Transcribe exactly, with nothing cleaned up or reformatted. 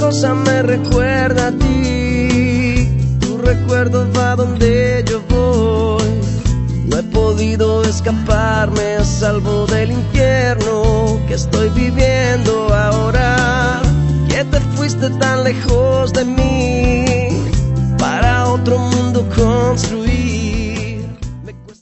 cosa me recuerda a ti. Tu recuerdo va donde yo voy. No he podido escaparme a salvo del infierno que estoy viviendo ahora. Que te fuiste tan lejos de mí para otro mundo construir.